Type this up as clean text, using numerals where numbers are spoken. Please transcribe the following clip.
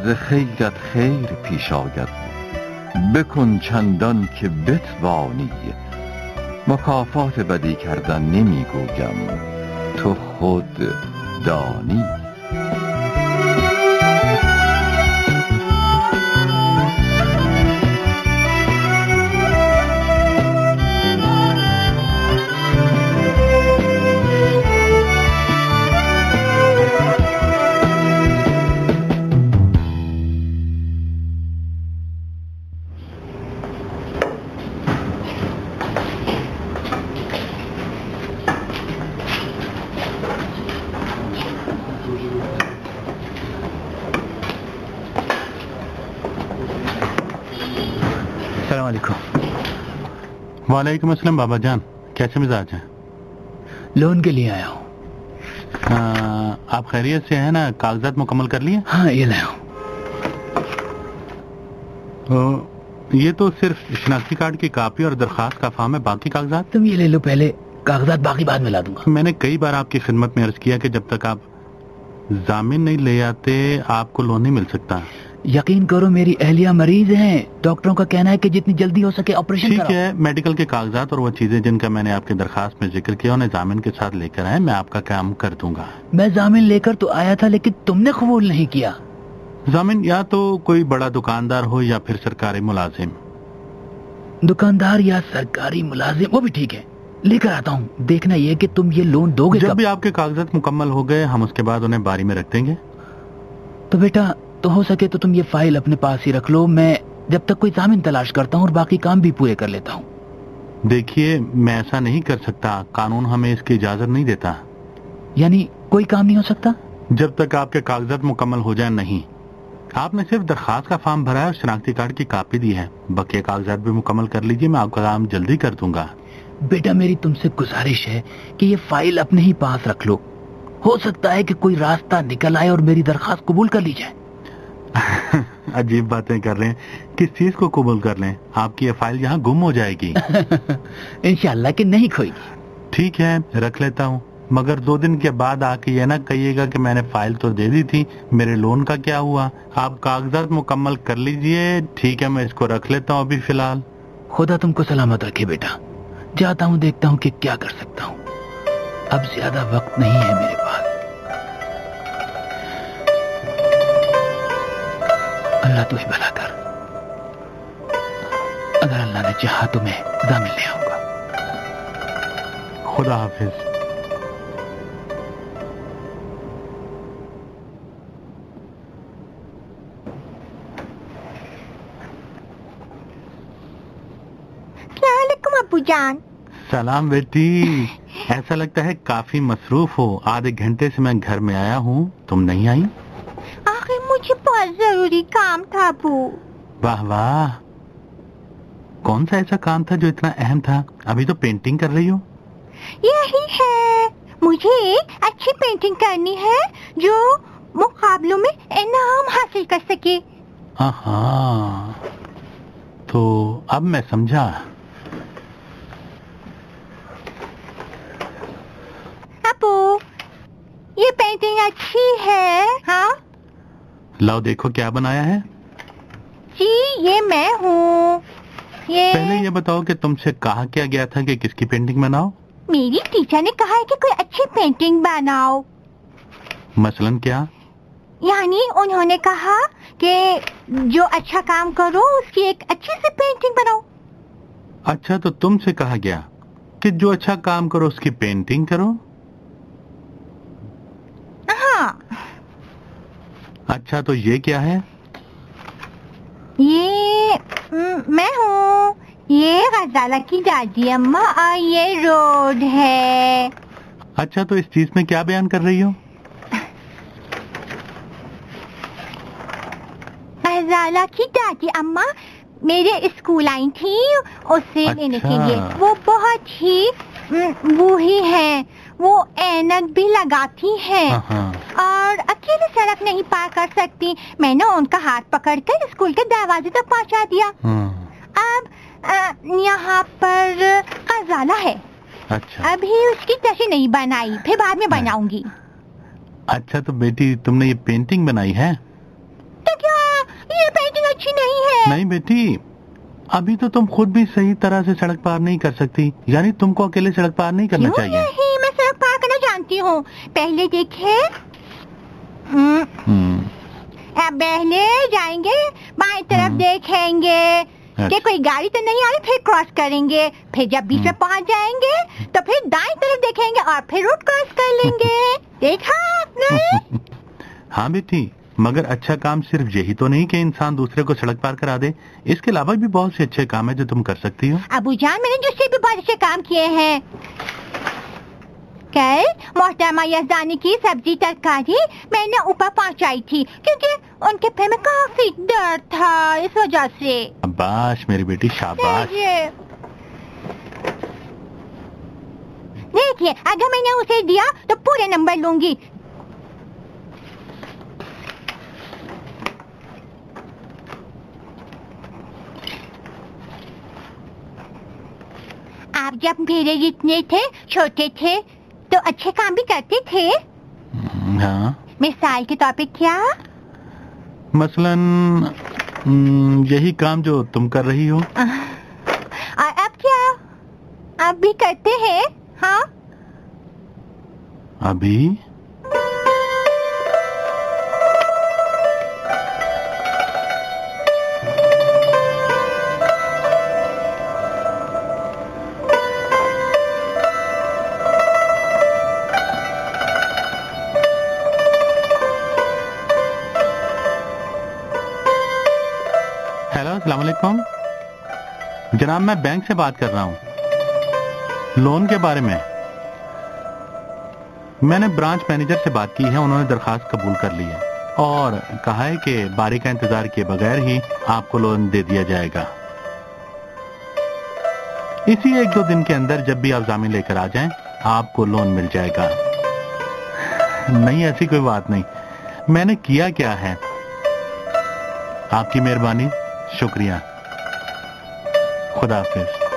خیرت خیر پیش آید، بکن چندان که بتوانی. مکافات بدی کردن نمی گویم، تو خود دانی. السلام علیکم. وعلیکم السلام بابا جان، کیسے مزاج ہیں؟ لون کے لیے آیا ہوں. آپ خیریت سے ہیں نا؟ کاغذات مکمل کر لیے؟ ہاں یہ لایا ہوں. یہ تو صرف شناختی کارڈ کی کاپی اور درخواست کا فارم ہے، باقی کاغذات؟ تم یہ لے لو پہلے، کاغذات باقی بعد میں لا دوں گا. میں نے کئی بار آپ کی خدمت میں عرض کیا کہ جب تک آپ ضامن نہیں لے آتے آپ کو لون نہیں مل سکتا. یقین کرو میری اہلیہ مریض ہیں، ڈاکٹروں کا کہنا ہے کہ جتنی جلدی ہو سکے آپریشن ٹھیک کراؤ. ہے، میڈیکل کے کاغذات اور وہ چیزیں جن کا میں نے آپ کی درخواست میں ذکر کیا انہیں ضامن کے ساتھ لے کر آئے، میں آپ کا کام کر دوں گا. میں ضامن لے کر تو آیا تھا لیکن تم نے قبول نہیں کیا. ضامن یا تو کوئی بڑا دکاندار ہو یا پھر سرکاری ملازم. دکاندار یا سرکاری ملازم وہ بھی ٹھیک ہے، لے کر آتا ہوں. دیکھنا یہ کہ تم یہ لون دو گے. جب بھی آپ کے کاغذات مکمل ہو گئے ہم اس کے بعد انہیں باری میں رکھ دیں گے. تو بیٹا تو ہو سکے تو تم یہ فائل اپنے پاس ہی رکھ لو، میں جب تک کوئی ضامن تلاش کرتا ہوں اور باقی کام بھی پورے کر لیتا ہوں. دیکھیے میں ایسا نہیں کر سکتا، قانون ہمیں اس کی اجازت نہیں دیتا. یعنی کوئی کام نہیں ہو سکتا جب تک آپ کے کاغذات مکمل ہو جائیں؟ نہیں، آپ نے صرف درخواست کا فارم بھرا ہے اور شناختی کارڈ کی کاپی دی ہے، بقیہ کاغذات بھی مکمل کر لیجیے، میں آپ کا کام جلدی کر دوں گا. بیٹا میری تم سے گزارش ہے کہ یہ فائل اپنے ہی پاس رکھ لو، ہو سکتا ہے کہ کوئی راستہ نکل آئے اور میری درخواست قبول کر لی جائے. عجیب باتیں کر رہے ہیں، کس چیز کو قبول کر لیں؟ آپ کی یہ فائل یہاں گم ہو جائے گی. انشاءاللہ کہ نہیں کھوئے گی. ٹھیک ہے رکھ لیتا ہوں، مگر 2 دن کے بعد آ کے یہ نہ کہیے گا کہ میں نے فائل تو دے دی تھی، میرے لون کا کیا ہوا. آپ کاغذات مکمل کر لیجئے. ٹھیک ہے میں اس کو رکھ لیتا ہوں ابھی فی الحال. خدا تم کو سلامت رکھے بیٹا. جاتا ہوں دیکھتا ہوں کہ کیا کر سکتا ہوں. اب زیادہ وقت نہیں ہے میرے پاس. اللہ تو ہی بھلا کر. اگر اللہ نے چاہا تو میں ضامن لے آؤں گا. خدا حافظ. السلام علیکم ابو جان. سلام بیٹی. ایسا لگتا ہے کافی مصروف ہو، آدھے گھنٹے سے میں گھر میں آیا ہوں، تم نہیں آئی؟ آخر مجھے بہت ضروری کام تھا ابو. واہ واہ، کون سا ایسا کام تھا جو اتنا اہم تھا؟ ابھی تو پینٹنگ کر رہی ہو. یہی ہے، مجھے ایک اچھی پینٹنگ کرنی ہے جو مقابلوں میں انعام حاصل کر سکے. ہاں تو اب میں سمجھا. ابو یہ پینٹنگ اچھی ہے؟ ہاں لاؤ دیکھو کیا بنایا ہے. جی یہ میں ہوں. یہ پہلے یہ بتاؤ کہ تم سے کہا کیا گیا تھا کہ کس کی پینٹنگ بناؤ؟ میری ٹیچر نے کہا ہے کہ کوئی اچھی پینٹنگ بناؤ. مثلاً کیا؟ یعنی انہوں نے کہا کہ جو اچھا کام کرو اس کی ایک اچھی سی پینٹنگ بناؤ. اچھا تو تم سے کہا گیا کہ جو اچھا کام کرو اس کی پینٹنگ کرو؟ ہاں. اچھا تو یہ کیا ہے؟ یہ میں ہوں. یہ غزالہ کی دادی اماں اور یہ روڈ ہے. اچھا تو اس چیز میں کیا بیان کر رہی ہو؟ غزالہ کی دادی اماں میرے اسکول آئی تھی اسے لینے کے لیے. وہ بہت ہی بوڑھی ہیں، وہ اینک بھی لگاتی ہیں اور اکیلے سڑک نہیں پار کر سکتی. میں نے ان کا ہاتھ پکڑ کر اسکول کے دروازے تک پہنچا دیا. اب یہاں پر غزالہ ہے. اچھا ابھی اس کی تصویر نہیں بنائی، پھر بعد میں بناؤں گی. اچھا تو بیٹی تم نے یہ پینٹنگ بنائی ہے؟ تو کیا अच्छी नहीं है। नहीं बेटी, अभी तो तुम खुद भी सही तरह से सड़क पार नहीं कर सकती, यानी तुमको अकेले सड़क पार नहीं करना क्यों चाहिए। नहीं, मैं सड़क पार करना जानती हूँ। पहले देखे, अब पहले जाएंगे, बाएं तरफ देखेंगे कि कोई गाड़ी तो नहीं आ रही, फिर क्रॉस करेंगे, फिर जब बीच में पहुँच जाएंगे तो फिर दाएं तरफ देखेंगे और फिर रोड क्रॉस कर लेंगे। देखा नहीं? हाँ बेटी, मगर अच्छा काम सिर्फ यही तो नहीं कि इंसान दूसरे को सड़क पार करा दे, इसके अलावा भी बहुत से अच्छे काम है जो तुम कर सकती हो। अबू जान, मैंने दूसरे भी बहुत अच्छे काम किए हैं। कल मोहतरमा यज़दानी की सब्जी तरकारी मैंने ऊपर पहुंचाई थी, क्योंकि उनके पैर में काफी दर्द था, इस वजह से। शाबाश मेरी बेटी, शाबाश। देखिए, अगर मैंने उसे दिया तो पूरे नंबर लूंगी। आप जब मेरे जितने थे, छोटे थे, तो अच्छे काम भी करते थे। हाँ, मिसाल के तौर पे क्या? मसलन यही काम जो तुम कर रही हो। और अब क्या? आप भी करते हैं? हाँ, अभी अस्सलाम वालेकुम जनाब, मैं बैंक से बात कर रहा हूँ लोन के बारे में। मैंने ब्रांच मैनेजर से बात की है, उन्होंने दरखास्त कबूल कर ली है और कहा है कि बारी का इंतजार किए बगैर ही आपको लोन दे दिया जाएगा। इसी 1-2 दिन के अंदर जब भी आप जामीन लेकर आ जाएं, आपको लोन मिल जाएगा। नहीं, ऐसी कोई बात नहीं, मैंने किया क्या है। आपकी मेहरबानी, शुक्रिया, खुदा हाफिज।